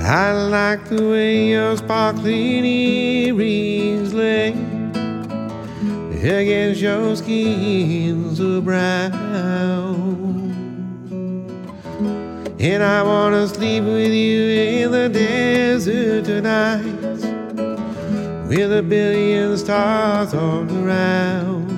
I like the way your sparkling earrings lay against your skin so brown. And I wanna sleep with you in the desert tonight, with a billion stars all around.